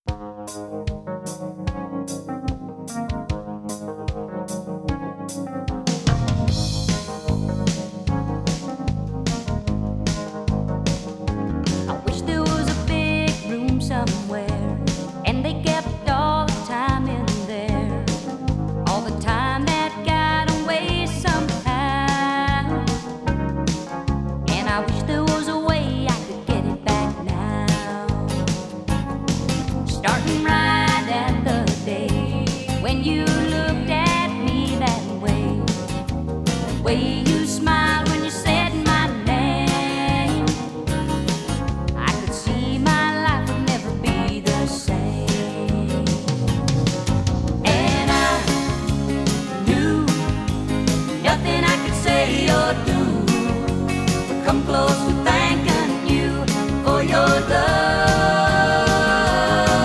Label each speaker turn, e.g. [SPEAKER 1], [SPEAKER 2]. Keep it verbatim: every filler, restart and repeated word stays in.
[SPEAKER 1] I wish there was a big room somewhere, and they kept all the time in there, all the time that got away somehow. And I wish there was a way I could get it back now. Starting right at the day when you